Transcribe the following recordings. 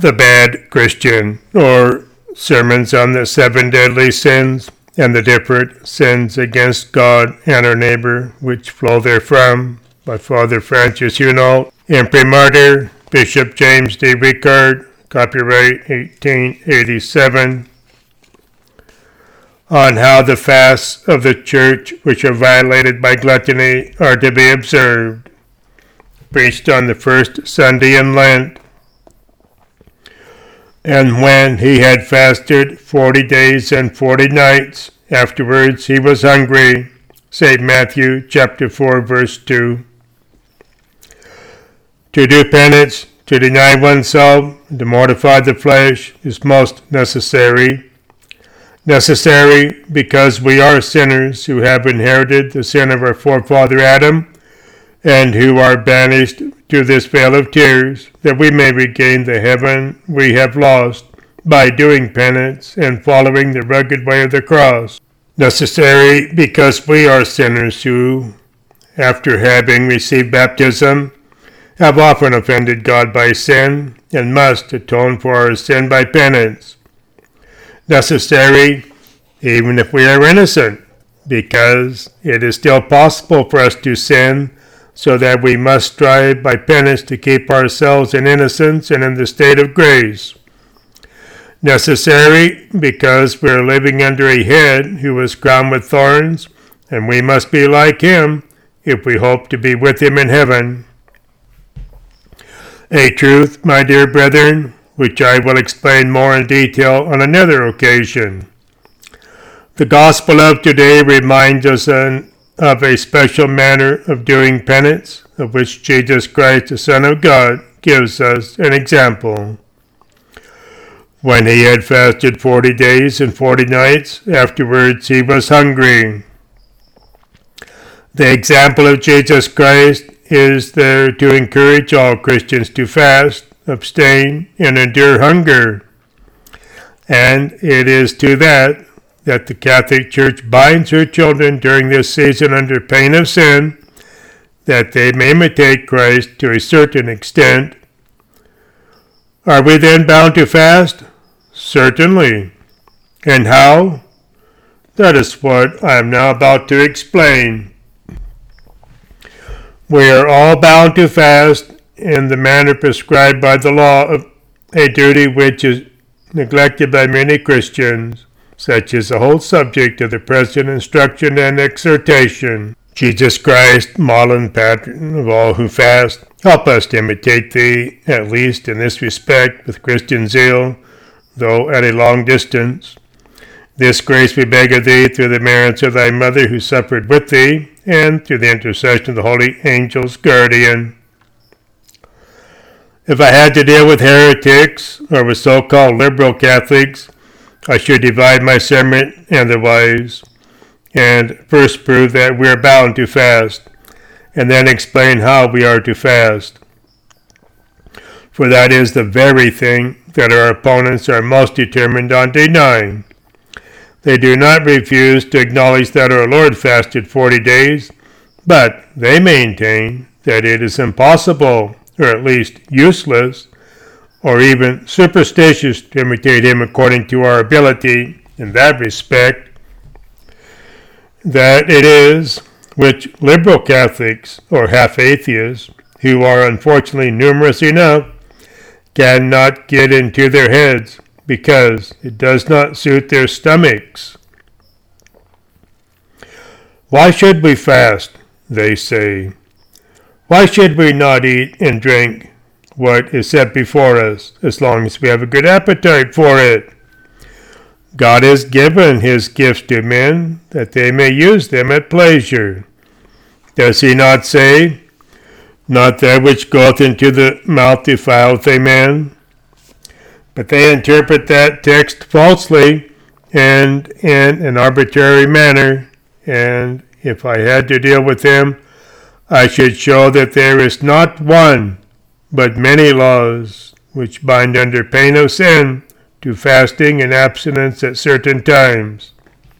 The Bad Christian, or Sermons on the Seven Deadly Sins and the Different Sins Against God and our Neighbor, which flow therefrom, by Father Francis Hunault, Imprimatur, Bishop James D. Ricard, copyright 1887, on how the fasts of the Church, which are violated by gluttony, are to be observed, preached on the first Sunday in Lent. And when he had fasted 40 days and 40 nights, afterwards he was hungry. St. Matthew chapter 4, verse 2. To do penance, to deny oneself, to mortify the flesh is most necessary. Necessary because we are sinners who have inherited the sin of our forefather Adam, and who are banished to this vale of tears, that we may regain the heaven we have lost by doing penance and following the rugged way of the cross. Necessary because we are sinners who, after having received baptism, have often offended God by sin, and must atone for our sin by penance. Necessary even if we are innocent, because it is still possible for us to sin, so that we must strive by penance to keep ourselves in innocence and in the state of grace. Necessary because we are living under a head who is crowned with thorns, and we must be like him if we hope to be with him in heaven. A truth, my dear brethren, which I will explain more in detail on another occasion. The Gospel of today reminds us of a special manner of doing penance, of which Jesus Christ, the Son of God, gives us an example. When he had fasted 40 days and 40 nights, afterwards he was hungry. The example of Jesus Christ is there to encourage all Christians to fast, abstain, and endure hunger. And it is to that the Catholic Church binds her children during this season under pain of sin, that they may imitate Christ to a certain extent. Are we then bound to fast? Certainly. And how? That is what I am now about to explain. We are all bound to fast in the manner prescribed by the law, of a duty which is neglected by many Christians. Such is the whole subject of the present instruction and exhortation. Jesus Christ, model and pattern of all who fast, help us to imitate thee, at least in this respect, with Christian zeal, though at a long distance. This grace we beg of thee through the merits of thy mother who suffered with thee, and through the intercession of the holy angel's guardian. If I had to deal with heretics, or with so-called liberal Catholics, I should divide my sermon otherwise, and first prove that we are bound to fast, and then explain how we are to fast. For that is the very thing that our opponents are most determined on denying. They do not refuse to acknowledge that our Lord fasted 40 days, but they maintain that it is impossible, or at least useless, or even superstitious to imitate him according to our ability in that respect. That it is which liberal Catholics, or half-atheists, who are unfortunately numerous enough, cannot get into their heads, because it does not suit their stomachs. Why should we fast, they say? Why should we not eat and drink what is set before us, as long as we have a good appetite for it? God has given his gifts to men, that they may use them at pleasure. Does he not say, not that which goeth into the mouth defileth a man? But they interpret that text falsely and in an arbitrary manner, and if I had to deal with them, I should show that there is not one, but many laws which bind under pain of sin to fasting and abstinence at certain times.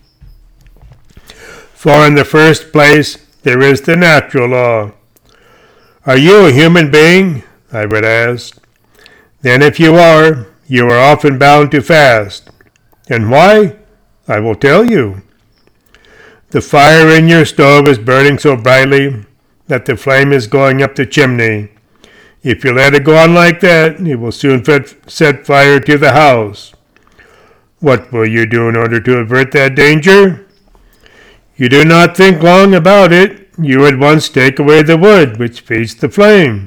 For in the first place, there is the natural law. Are you a human being? I would ask. Then if you are often bound to fast. And why? I will tell you. The fire in your stove is burning so brightly that the flame is going up the chimney. If you let it go on like that, it will soon set fire to the house. What will you do in order to avert that danger? You do not think long about it. You at once take away the wood which feeds the flame.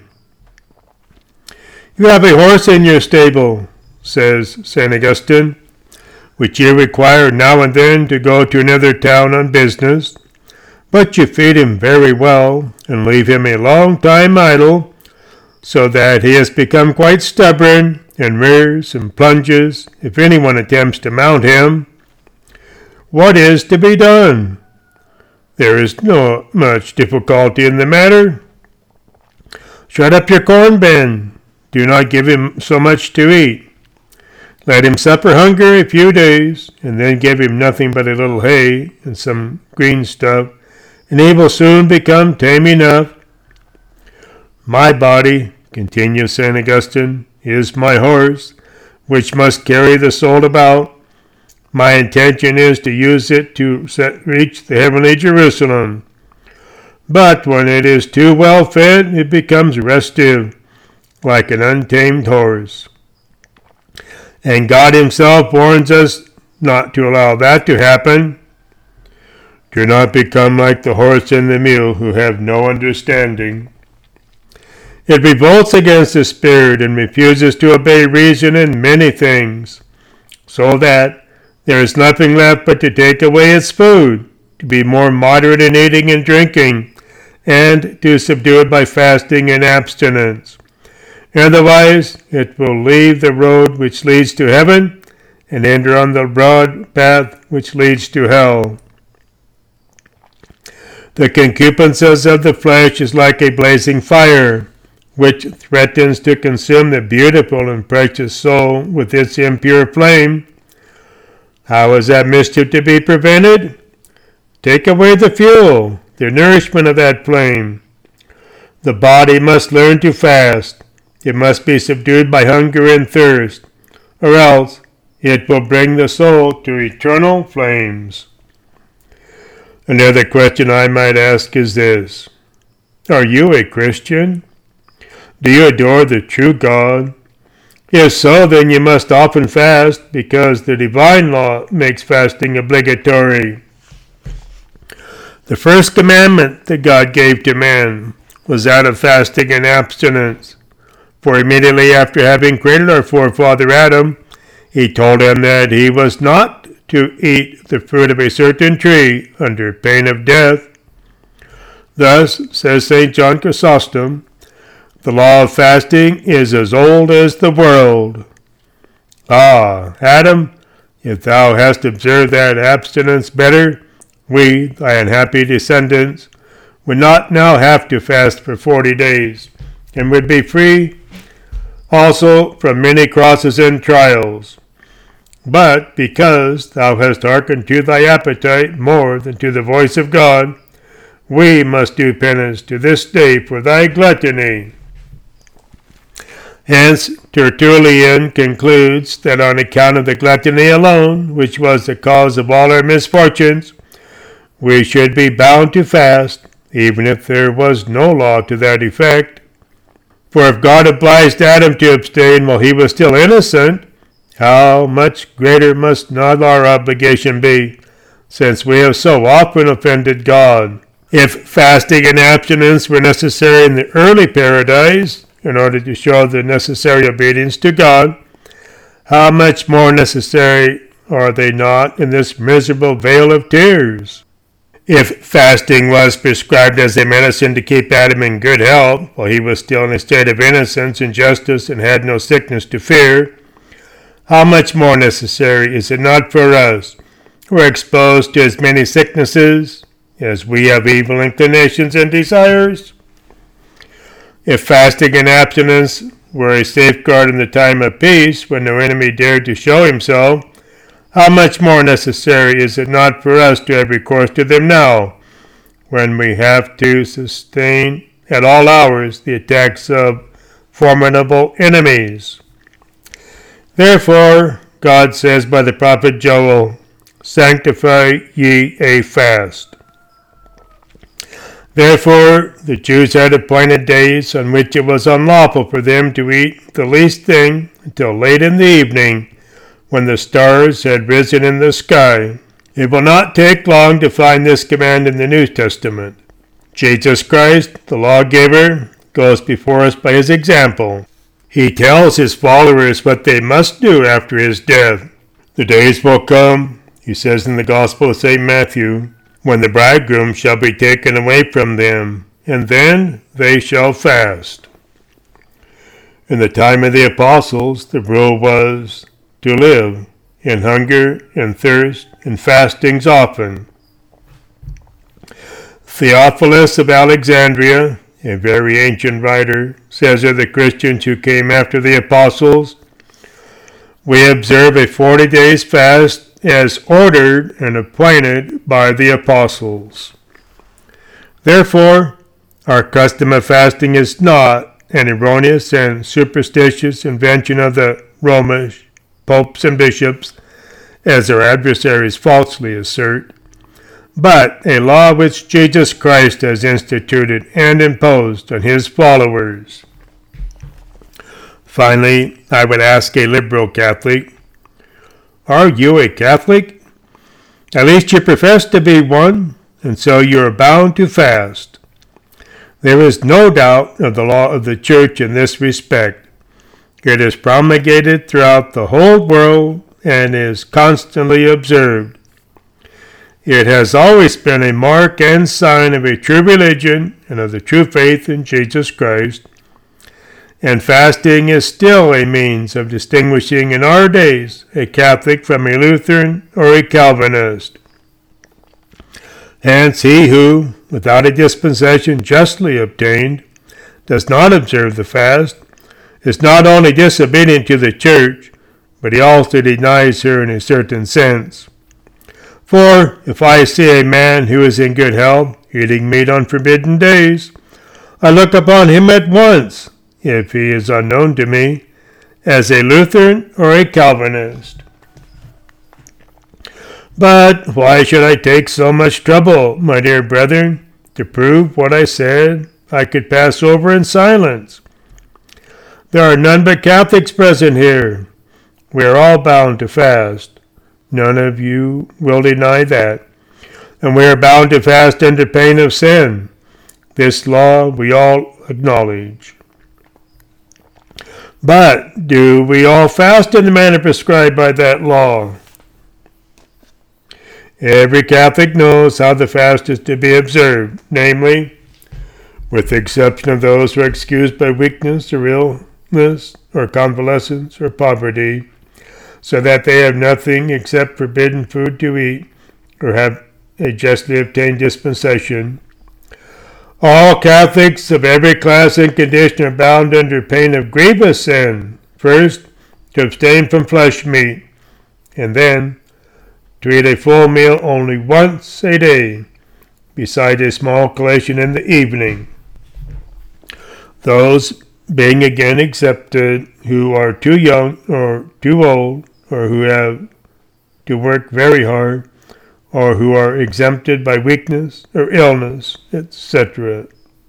You have a horse in your stable, says St. Augustine, which you require now and then to go to another town on business, but you feed him very well and leave him a long time idle, so that he has become quite stubborn and rears and plunges if anyone attempts to mount him. What is to be done? There is not much difficulty in the matter. Shut up your corn bin. Do not give him so much to eat. Let him suffer hunger a few days, and then give him nothing but a little hay and some green stuff, and he will soon become tame enough. My body, continues St. Augustine, is my horse, which must carry the soul about. My intention is to use it to reach the heavenly Jerusalem. But when it is too well fed, it becomes restive, like an untamed horse. And God himself warns us not to allow that to happen. Do not become like the horse and the mule who have no understanding. It revolts against the Spirit and refuses to obey reason in many things, so that there is nothing left but to take away its food, to be more moderate in eating and drinking, and to subdue it by fasting and abstinence. Otherwise, it will leave the road which leads to heaven and enter on the broad path which leads to hell. The concupiscence of the flesh is like a blazing fire, which threatens to consume the beautiful and precious soul with its impure flame. How is that mischief to be prevented? Take away the fuel, the nourishment of that flame. The body must learn to fast. It must be subdued by hunger and thirst, or else it will bring the soul to eternal flames. Another question I might ask is this: are you a Christian? Do you adore the true God? If so, then you must often fast, because the divine law makes fasting obligatory. The first commandment that God gave to man was that of fasting and abstinence. For immediately after having created our forefather Adam, he told him that he was not to eat the fruit of a certain tree under pain of death. Thus, says St. John Chrysostom, the law of fasting is as old as the world. Ah, Adam, if thou hast observed that abstinence better, we, thy unhappy descendants, would not now have to fast for 40 days, and would be free also from many crosses and trials. But because thou hast hearkened to thy appetite more than to the voice of God, we must do penance to this day for thy gluttony. Hence Tertullian concludes that on account of the gluttony alone, which was the cause of all our misfortunes, we should be bound to fast, even if there was no law to that effect. For if God obliged Adam to abstain while he was still innocent, how much greater must not our obligation be, since we have so often offended God? If fasting and abstinence were necessary in the early paradise, in order to show the necessary obedience to God, how much more necessary are they not in this miserable vale of tears? If fasting was prescribed as a medicine to keep Adam in good health, while he was still in a state of innocence and justice and had no sickness to fear, how much more necessary is it not for us, who are exposed to as many sicknesses as we have evil inclinations and desires? If fasting and abstinence were a safeguard in the time of peace, when no enemy dared to show himself, how much more necessary is it not for us to have recourse to them now, when we have to sustain at all hours the attacks of formidable enemies? Therefore, God says by the prophet Joel, sanctify ye a fast. Therefore, the Jews had appointed days on which it was unlawful for them to eat the least thing until late in the evening, when the stars had risen in the sky. It will not take long to find this command in the New Testament. Jesus Christ, the lawgiver, goes before us by his example. He tells his followers what they must do after his death. The days will come, he says in the Gospel of St. Matthew, when the bridegroom shall be taken away from them, and then they shall fast. In the time of the apostles, the rule was to live in hunger and thirst and fastings often. Theophilus of Alexandria, a very ancient writer, says of the Christians who came after the apostles, we observe a 40 days fast as ordered and appointed by the apostles. Therefore, our custom of fasting is not an erroneous and superstitious invention of the Romish popes and bishops, as their adversaries falsely assert, but a law which Jesus Christ has instituted and imposed on his followers. Finally, I would ask a liberal Catholic, are you a Catholic? At least you profess to be one, and so you are bound to fast. There is no doubt of the law of the Church in this respect. It is promulgated throughout the whole world and is constantly observed. It has always been a mark and sign of a true religion and of the true faith in Jesus Christ, and fasting is still a means of distinguishing in our days a Catholic from a Lutheran or a Calvinist. Hence, he who, without a dispensation justly obtained, does not observe the fast, is not only disobedient to the Church, but he also denies her in a certain sense. For if I see a man who is in good health eating meat on forbidden days, I look upon him at once, if he is unknown to me, as a Lutheran or a Calvinist. But why should I take so much trouble, my dear brethren, to prove what I said I could pass over in silence? There are none but Catholics present here. We are all bound to fast. None of you will deny that. And we are bound to fast under pain of sin. This law we all acknowledge. But do we all fast in the manner prescribed by that law? Every Catholic knows how the fast is to be observed, namely, with the exception of those who are excused by weakness or illness or convalescence or poverty, so that they have nothing except forbidden food to eat or have a justly obtained dispensation. All Catholics of every class and condition are bound under pain of grievous sin, first, to abstain from flesh meat, and then to eat a full meal only once a day, beside a small collation in the evening. Those being again excepted who are too young or too old, or who have to work very hard, or who are exempted by weakness or illness, etc.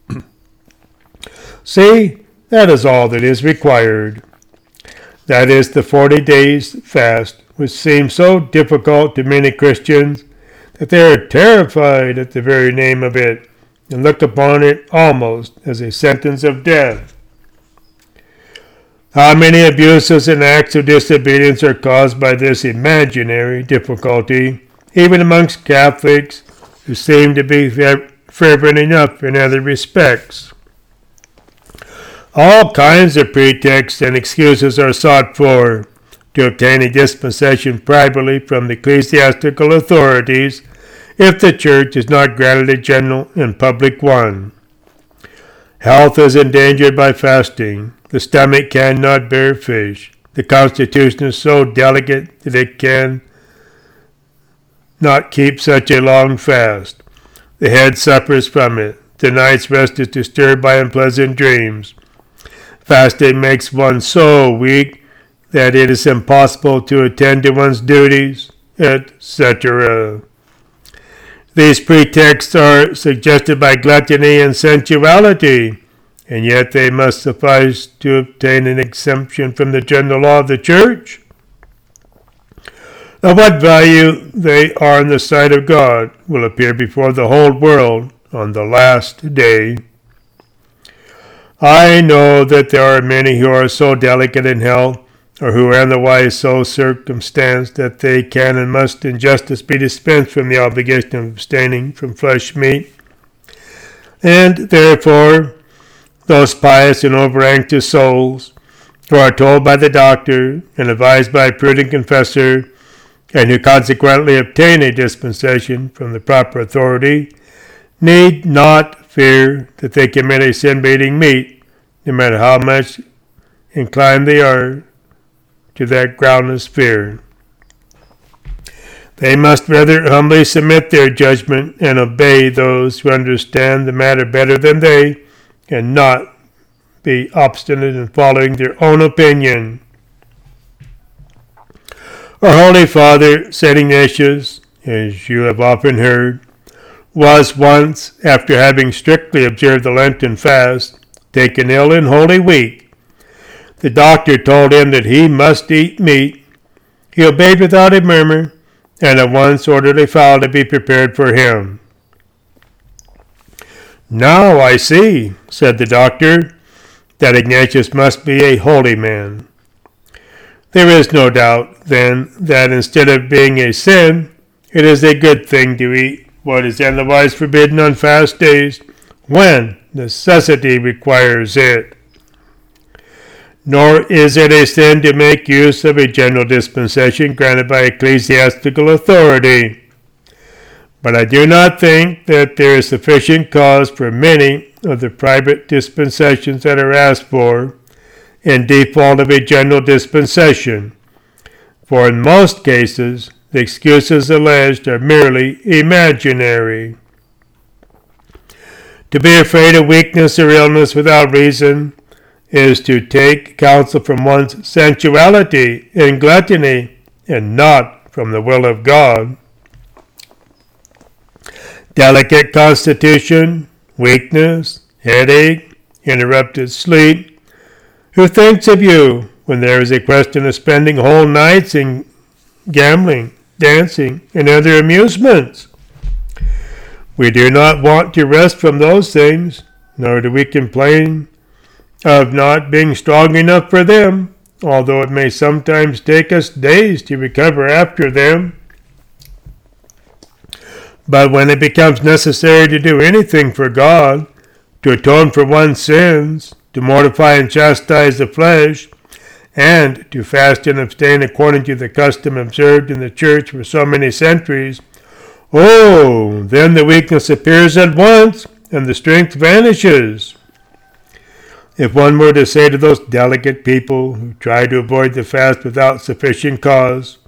See, that is all that is required. That is the 40 days fast, which seems so difficult to many Christians that they are terrified at the very name of it, and look upon it almost as a sentence of death. How many abuses and acts of disobedience are caused by this imaginary difficulty, even amongst Catholics who seem to be fervent enough in other respects. All kinds of pretexts and excuses are sought for to obtain a dispensation privately from the ecclesiastical authorities if the Church is not granted a general and public one. Health is endangered by fasting. The stomach cannot bear fish. The constitution is so delicate that it can not keep such a long fast. The head suffers from it. The night's rest is disturbed by unpleasant dreams. Fasting makes one so weak that it is impossible to attend to one's duties, etc. These pretexts are suggested by gluttony and sensuality, and yet they must suffice to obtain an exemption from the general law of the church. Of what value they are in the sight of God will appear before the whole world on the last day. I know that there are many who are so delicate in health, or who are otherwise so circumstanced that they can and must in justice be dispensed from the obligation of abstaining from flesh meat. And therefore, those pious and over-anxious souls who are told by the doctor and advised by a prudent confessor, and who consequently obtain a dispensation from the proper authority, need not fear that they commit a sin by eating meat, no matter how much inclined they are to that groundless fear. They must rather humbly submit their judgment and obey those who understand the matter better than they, and not be obstinate in following their own opinion. Our Holy Father, St. Ignatius, as you have often heard, was once, after having strictly observed the Lenten fast, taken ill in Holy Week. The doctor told him that he must eat meat. He obeyed without a murmur, and at once ordered a fowl to be prepared for him. "Now I see," said the doctor, "that Ignatius must be a holy man. There is no doubt, then, that instead of being a sin, it is a good thing to eat what is otherwise forbidden on fast days, when necessity requires it. Nor is it a sin to make use of a general dispensation granted by ecclesiastical authority. But I do not think that there is sufficient cause for many of the private dispensations that are asked for, in default of a general dispensation, for in most cases the excuses alleged are merely imaginary. To be afraid of weakness or illness without reason is to take counsel from one's sensuality and gluttony, and not from the will of God. Delicate constitution, weakness, headache, interrupted sleep. Who thinks of you when there is a question of spending whole nights in gambling, dancing, and other amusements? We do not want to rest from those things, nor do we complain of not being strong enough for them, although it may sometimes take us days to recover after them. But when it becomes necessary to do anything for God, to atone for one's sins, to mortify and chastise the flesh, and to fast and abstain according to the custom observed in the church for so many centuries, then the weakness appears at once, and the strength vanishes. If one were to say to those delicate people who try to avoid the fast without sufficient cause,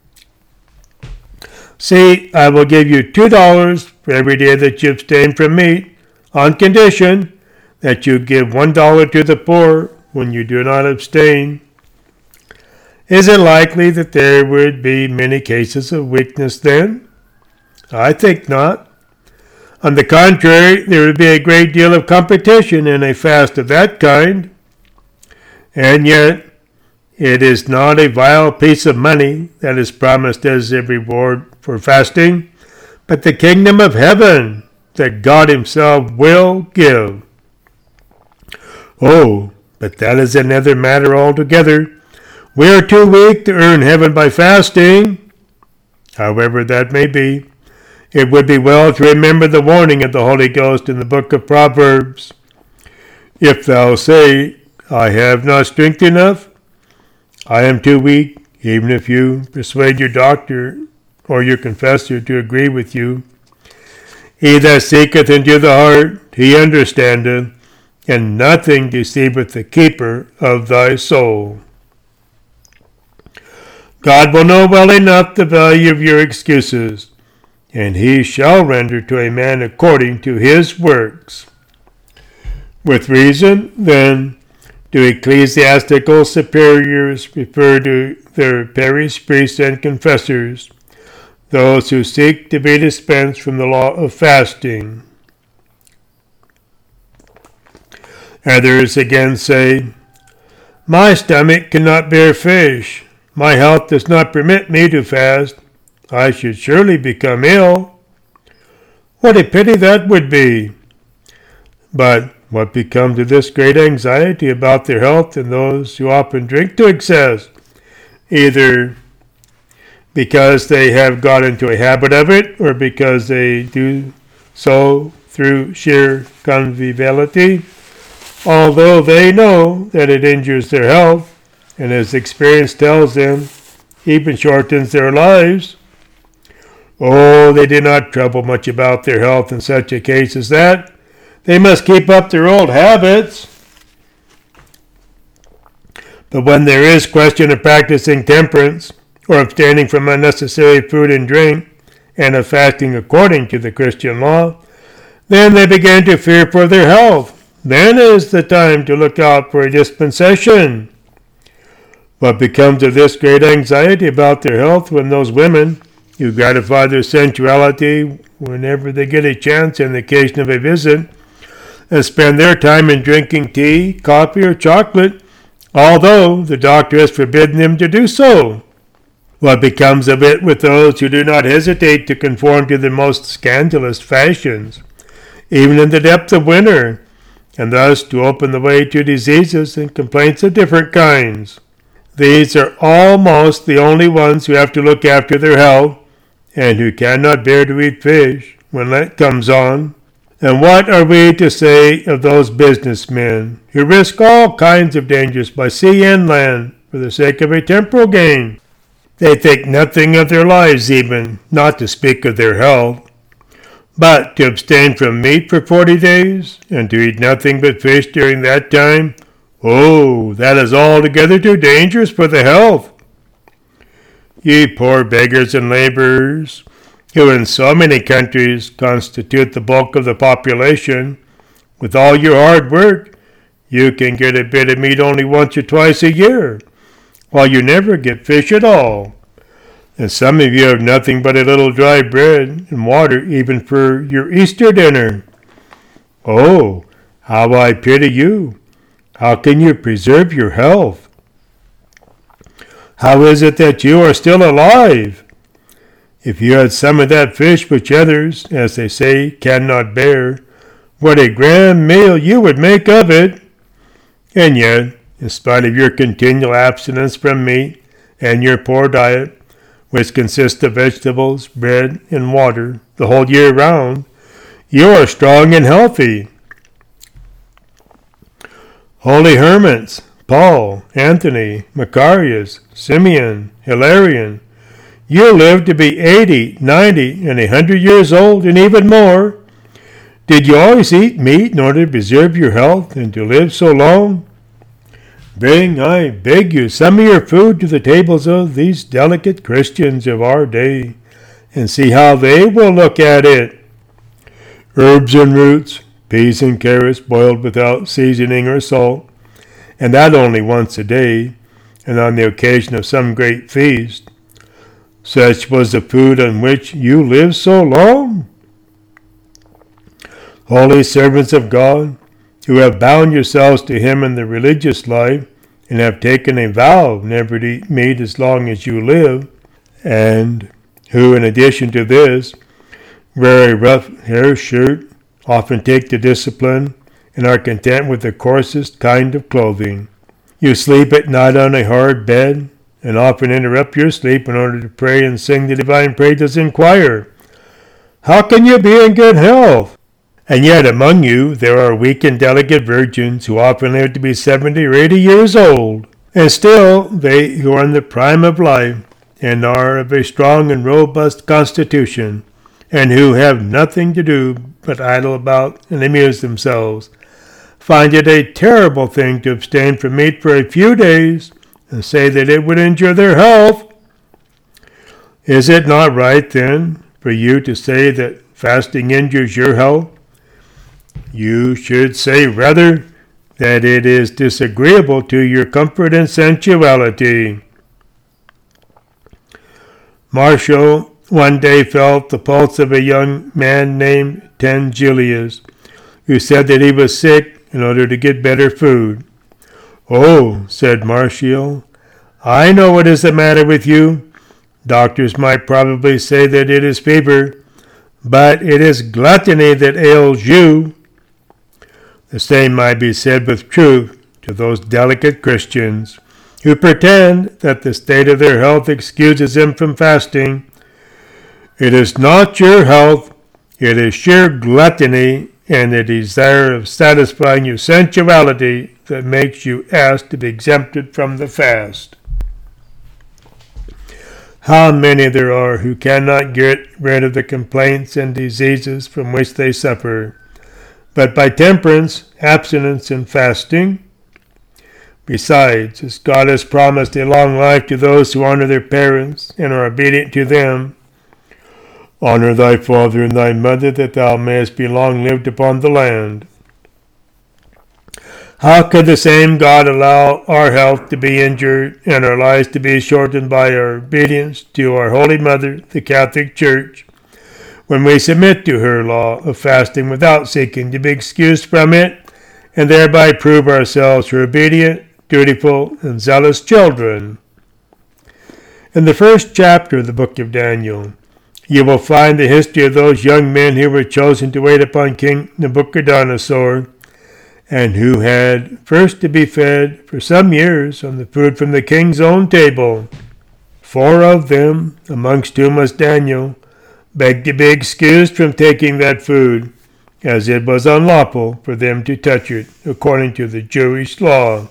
"See, I will give you $2 for every day that you abstain from meat, on condition that you give $1 to the poor when you do not abstain," is it likely that there would be many cases of weakness then? I think not. On the contrary, there would be a great deal of competition in a fast of that kind. And yet, it is not a vile piece of money that is promised as a reward for fasting, but the kingdom of heaven that God himself will give. But that is another matter altogether. We are too weak to earn heaven by fasting. However that may be, it would be well to remember the warning of the Holy Ghost in the book of Proverbs. "If thou say, I have not strength enough, I am too weak," even if you persuade your doctor or your confessor to agree with you. "He that seeketh into the heart, he understandeth, and nothing deceiveth the keeper of thy soul." God will know well enough the value of your excuses, and he shall render to a man according to his works. With reason, then, do ecclesiastical superiors refer to their parish priests and confessors, those who seek to be dispensed from the law of fasting. Others again say, my stomach cannot bear fish. My health does not permit me to fast. I should surely become ill. What a pity that would be. But what becomes of this great anxiety about their health in those who often drink to excess, either because they have got into a habit of it or because they do so through sheer conviviality, although they know that it injures their health, and as experience tells them, even shortens their lives. Oh, they do not trouble much about their health in such a case as that. They must keep up their old habits. But when there is question of practicing temperance, or abstaining from unnecessary food and drink, and of fasting according to the Christian law, then they begin to fear for their health. Then is the time to look out for a dispensation. What becomes of this great anxiety about their health when those women who gratify their sensuality whenever they get a chance on the occasion of a visit, and spend their time in drinking tea, coffee, or chocolate, although the doctor has forbidden them to do so? What becomes of it with those who do not hesitate to conform to the most scandalous fashions, even in the depth of winter, and thus to open the way to diseases and complaints of different kinds? These are almost the only ones who have to look after their health, and who cannot bear to eat fish when Lent comes on. And what are we to say of those businessmen who risk all kinds of dangers by sea and land for the sake of a temporal gain? They think nothing of their lives even, not to speak of their health. But to abstain from meat for 40 days, and to eat nothing but fish during that time, oh, that is altogether too dangerous for the health. Ye poor beggars and laborers, who in so many countries constitute the bulk of the population, with all your hard work, you can get a bit of meat only once or twice a year, while you never get fish at all. And some of you have nothing but a little dry bread and water even for your Easter dinner. Oh, how I pity you! How can you preserve your health? How is it that you are still alive? If you had some of that fish which others, as they say, cannot bear, what a grand meal you would make of it! And yet, in spite of your continual abstinence from meat and your poor diet, which consists of vegetables, bread, and water the whole year round, you are strong and healthy. Holy hermits, Paul, Anthony, Macarius, Simeon, Hilarion, you lived to be 80, 90, and 100 years old, and even more. Did you always eat meat in order to preserve your health and to live so long? Bring, I beg you, some of your food to the tables of these delicate Christians of our day, and see how they will look at it. Herbs and roots, peas and carrots boiled without seasoning or salt, and that only once a day, and on the occasion of some great feast. Such was the food on which you lived so long? Holy servants of God, who have bound yourselves to him in the religious life, and have taken a vow never to eat meat as long as you live, and who, in addition to this, wear a rough hair shirt, often take the discipline, and are content with the coarsest kind of clothing. You sleep at night on a hard bed, and often interrupt your sleep in order to pray and sing the divine praises in choir. How can you be in good health? And yet among you there are weak and delicate virgins who often live to be 70 or 80 years old. And still they who are in the prime of life, and are of a strong and robust constitution, and who have nothing to do but idle about and amuse themselves, find it a terrible thing to abstain from meat for a few days, and say that it would injure their health. Is it not right, then, for you to say that fasting injures your health? You should say rather that it is disagreeable to your comfort and sensuality. Martial one day felt the pulse of a young man named Tangilius, who said that he was sick in order to get better food. "Oh," said Martial, "I know what is the matter with you. Doctors might probably say that it is fever, but it is gluttony that ails you." The same might be said with truth to those delicate Christians who pretend that the state of their health excuses them from fasting. It is not your health, it is sheer gluttony and the desire of satisfying your sensuality that makes you ask to be exempted from the fast. How many there are who cannot get rid of the complaints and diseases from which they suffer, but by temperance, abstinence, and fasting? Besides, as God has promised a long life to those who honor their parents and are obedient to them, "Honor thy father and thy mother, that thou mayest be long-lived upon the land." How could the same God allow our health to be injured and our lives to be shortened by our obedience to our Holy Mother, the Catholic Church, when we submit to her law of fasting without seeking to be excused from it, and thereby prove ourselves her obedient, dutiful, and zealous children? In the first chapter of the book of Daniel, you will find the history of those young men who were chosen to wait upon King Nebuchadnezzar, and who had first to be fed for some years on the food from the king's own table. 4 of them, amongst whom was Daniel, begged to be excused from taking that food, as it was unlawful for them to touch it, according to the Jewish law.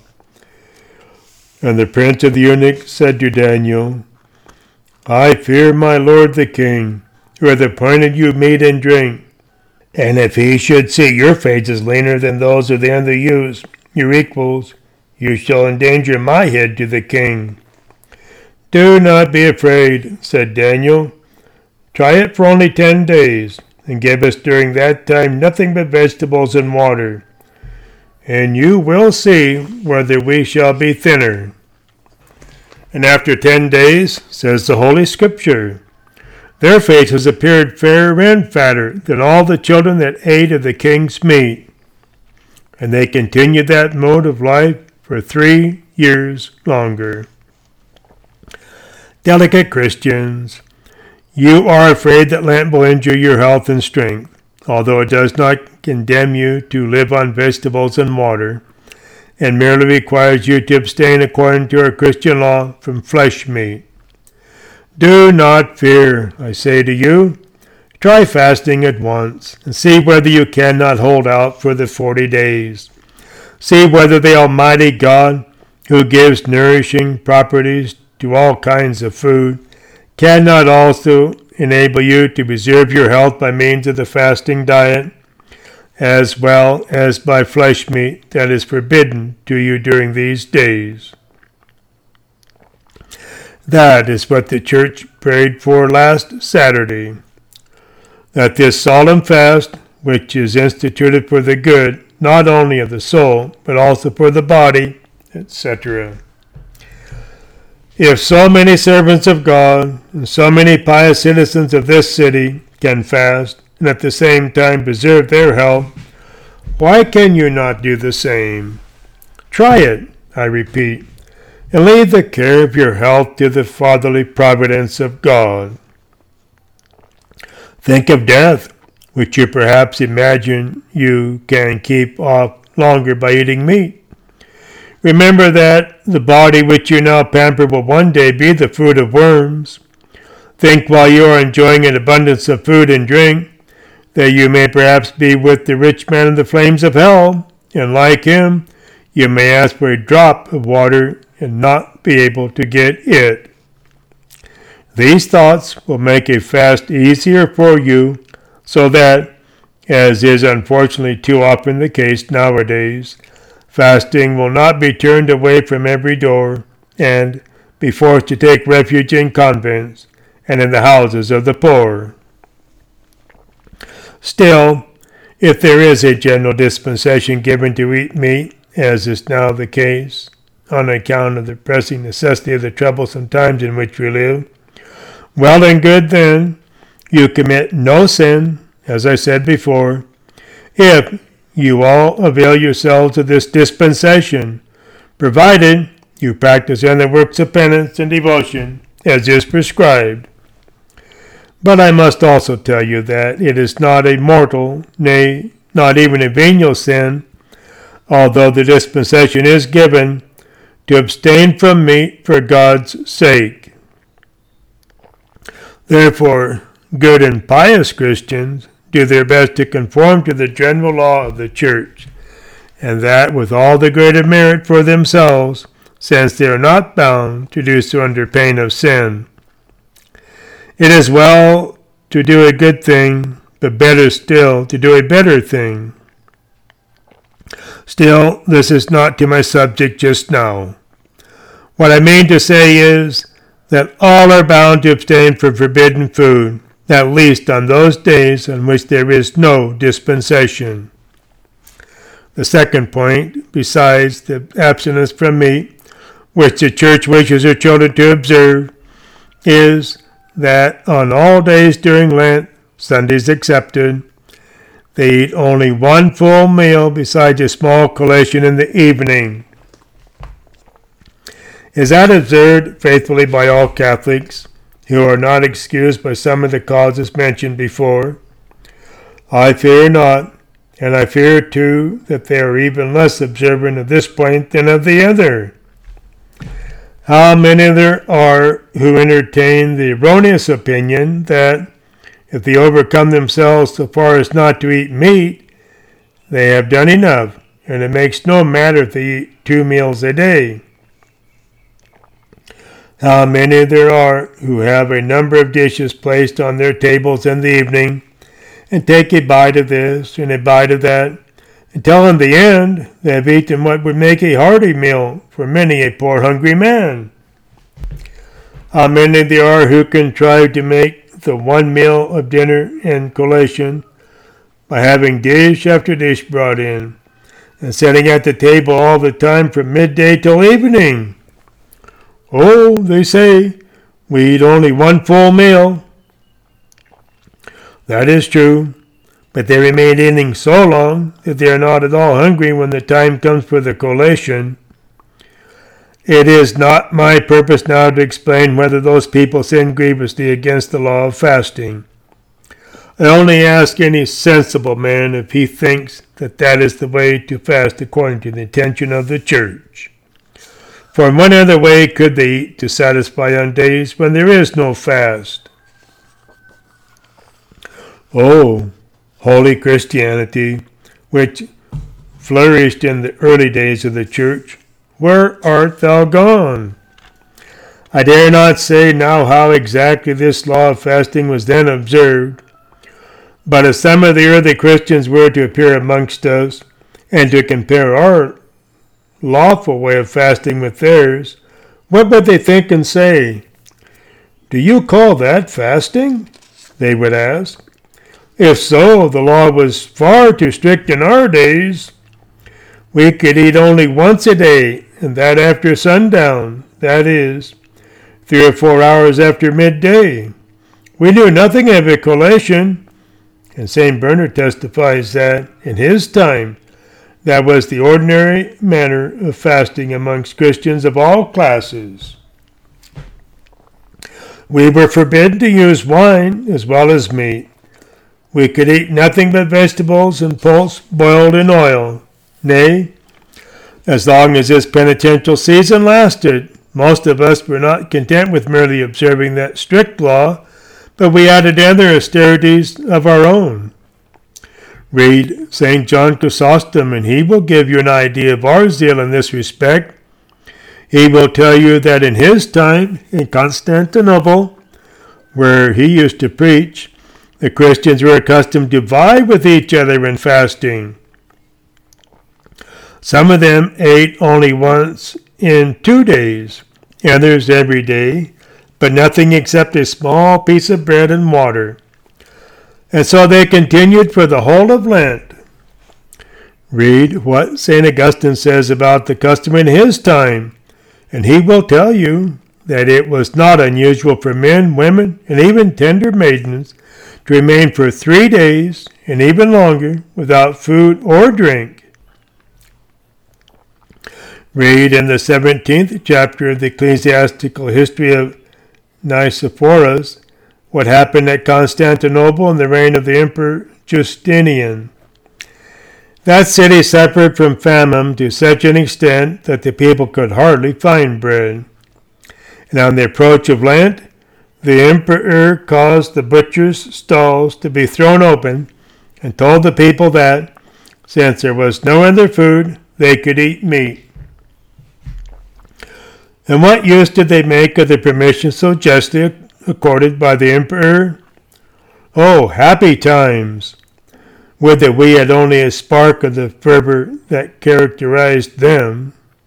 And the prince of the eunuchs said to Daniel, "I fear my lord the king, who hath appointed you meat and drink. And if he should see your faces leaner than those of the other youths, your equals, you shall endanger my head to the king." "Do not be afraid," said Daniel. "Try it for only 10 days, and give us during that time nothing but vegetables and water, and you will see whether we shall be thinner." And after 10 days, says the Holy Scripture, their faces appeared fairer and fatter than all the children that ate of the king's meat. And they continued that mode of life for 3 years longer. Delicate Christians, you are afraid that Lent will injure your health and strength, although it does not condemn you to live on vegetables and water, and merely requires you to abstain according to our Christian law from flesh meat. Do not fear, I say to you. Try fasting at once, and see whether you cannot hold out for the 40 days. See whether the Almighty God, who gives nourishing properties to all kinds of food, cannot also enable you to preserve your health by means of the fasting diet, as well as by flesh meat that is forbidden to you during these days. That is what the church prayed for last Saturday, that this solemn fast, which is instituted for the good not only of the soul, but also for the body, etc. If so many servants of God and so many pious citizens of this city can fast and at the same time preserve their health, why can you not do the same? Try it, I repeat, and leave the care of your health to the fatherly providence of God. Think of death, which you perhaps imagine you can keep off longer by eating meat. Remember that the body which you now pamper will one day be the food of worms. Think while you are enjoying an abundance of food and drink, that you may perhaps be with the rich man in the flames of hell, and like him, you may ask for a drop of water and not be able to get it. These thoughts will make a fast easier for you, so that, as is unfortunately too often the case nowadays, fasting will not be turned away from every door and be forced to take refuge in convents and in the houses of the poor. Still, if there is a general dispensation given to eat meat as is now the case, on account of the pressing necessity of the troublesome times in which we live, well and good then, you commit no sin, as I said before, if you all avail yourselves of this dispensation, provided you practice other works of penance and devotion, as is prescribed. But I must also tell you that it is not a mortal, nay, not even a venial sin, although the dispensation is given, to abstain from meat for God's sake. Therefore, good and pious Christians do their best to conform to the general law of the Church, and that with all the greater merit for themselves, since they are not bound to do so under pain of sin. It is well to do a good thing, but better still to do a better thing. Still, this is not to my subject just now. What I mean to say is that all are bound to abstain from forbidden food, at least on those days on which there is no dispensation. The second point, besides the abstinence from meat, which the Church wishes her children to observe, is that on all days during Lent, Sundays excepted, they eat only one full meal besides a small collation in the evening. Is that observed faithfully by all Catholics, who are not excused by some of the causes mentioned before? I fear not, and I fear too that they are even less observant of this point than of the other. How many there are who entertain the erroneous opinion that if they overcome themselves so far as not to eat meat, they have done enough, and it makes no matter if they eat 2 meals a day. How many there are who have a number of dishes placed on their tables in the evening, and take a bite of this and a bite of that, until in the end they have eaten what would make a hearty meal for many a poor hungry man. How many there are who contrive to make the one meal of dinner and collation by having dish after dish brought in, and sitting at the table all the time from midday till evening. Oh, they say, we eat only one full meal. That is true, but they remain eating so long that they are not at all hungry when the time comes for the collation. It is not my purpose now to explain whether those people sin grievously against the law of fasting. I only ask any sensible man if he thinks that that is the way to fast according to the intention of the Church. For in what other way could they eat to satisfy on days when there is no fast? Oh, holy Christianity, which flourished in the early days of the Church, where art thou gone? I dare not say now how exactly this law of fasting was then observed, but if some of the early Christians were to appear amongst us, and to compare our lawful way of fasting with theirs, what would they think and say? Do you call that fasting? They would ask. If so, the law was far too strict in our days. We could eat only once a day, and that after sundown, that is, 3 or 4 hours after midday. We knew nothing of a collation, and St. Bernard testifies that, in his time, that was the ordinary manner of fasting amongst Christians of all classes. We were forbidden to use wine as well as meat. We could eat nothing but vegetables and pulse boiled in oil. Nay, as long as this penitential season lasted, most of us were not content with merely observing that strict law, but we added other austerities of our own. Read St. John Chrysostom, and he will give you an idea of our zeal in this respect. He will tell you that in his time, in Constantinople, where he used to preach, the Christians were accustomed to vie with each other in fasting. Some of them ate only once in 2 days, others every day, but nothing except a small piece of bread and water. And so they continued for the whole of Lent. Read what St. Augustine says about the custom in his time, and he will tell you that it was not unusual for men, women, and even tender maidens to remain for 3 days and even longer without food or drink. Read in the 17th chapter of the Ecclesiastical History of Nicephorus what happened at Constantinople in the reign of the Emperor Justinian. That city suffered from famine to such an extent that the people could hardly find bread. And on the approach of Lent, the emperor caused the butchers' stalls to be thrown open and told the people that, since there was no other food, they could eat meat. And what use did they make of the permission so justly accorded by the emperor? Oh, happy times! Would that we had only a spark of the fervor that characterized them.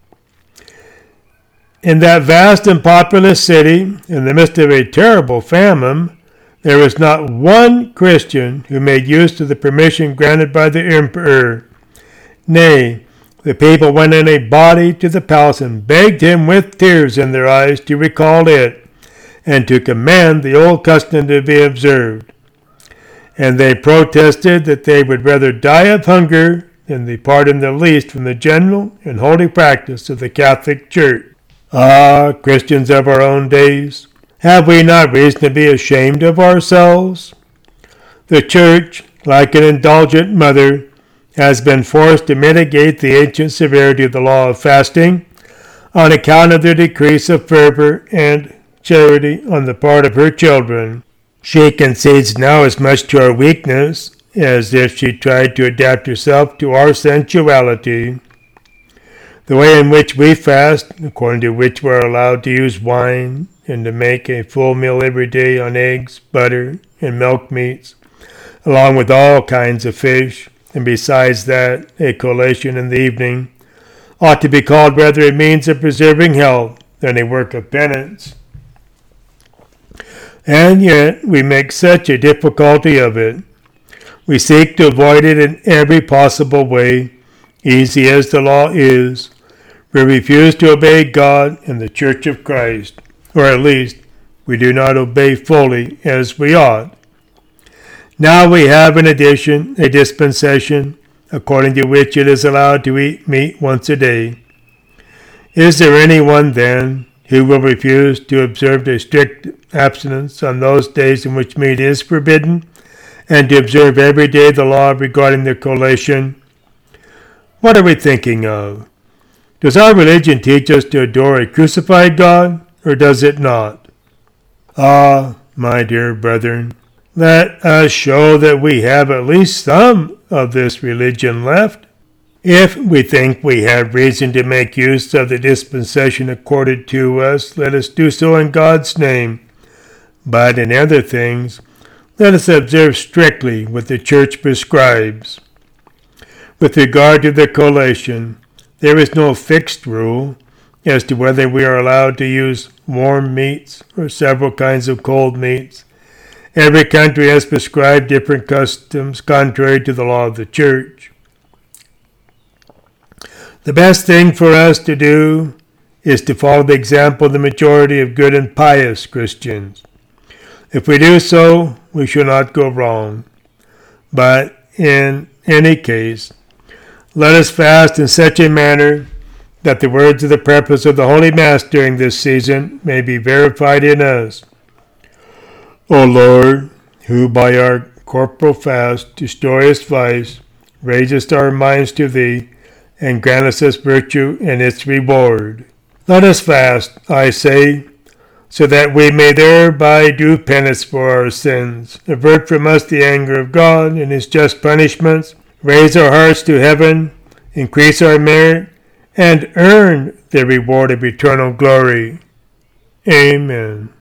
In that vast and populous city, in the midst of a terrible famine, there was not one Christian who made use of the permission granted by the emperor. Nay, the people went in a body to the palace and begged him with tears in their eyes to recall it, and to command the old custom to be observed. And they protested that they would rather die of hunger than depart in the least from the general and holy practice of the Catholic Church. Ah, Christians of our own days, have we not reason to be ashamed of ourselves? The Church, like an indulgent mother, has been forced to mitigate the ancient severity of the law of fasting on account of the decrease of fervor and charity on the part of her children. She concedes now as much to our weakness as if she tried to adapt herself to our sensuality. The way in which we fast, according to which we are allowed to use wine and to make a full meal every day on eggs, butter, and milk meats, along with all kinds of fish, and besides that, a collation in the evening, ought to be called rather a means of preserving health than a work of penance. And yet we make such a difficulty of it. We seek to avoid it in every possible way, easy as the law is. We refuse to obey God and the Church of Christ, or at least we do not obey fully as we ought. Now we have in addition a dispensation according to which it is allowed to eat meat once a day. Is there anyone then who will refuse to observe a strict abstinence on those days in which meat is forbidden, and to observe every day the law regarding the collation? What are we thinking of? Does our religion teach us to adore a crucified God, or does it not? Ah, my dear brethren, let us show that we have at least some of this religion left. If we think we have reason to make use of the dispensation accorded to us, let us do so in God's name. But in other things, let us observe strictly what the Church prescribes. With regard to the collation, there is no fixed rule as to whether we are allowed to use warm meats or several kinds of cold meats. Every country has prescribed different customs contrary to the law of the Church. The best thing for us to do is to follow the example of the majority of good and pious Christians. If we do so, we shall not go wrong. But in any case, let us fast in such a manner that the words of the preface of the Holy Mass during this season may be verified in us. O Lord, who by our corporal fast destroyest vice, raisest our minds to Thee, and grantest us virtue and its reward. Let us fast, I say, so that we may thereby do penance for our sins, avert from us the anger of God and His just punishments, raise our hearts to heaven, increase our merit, and earn the reward of eternal glory. Amen.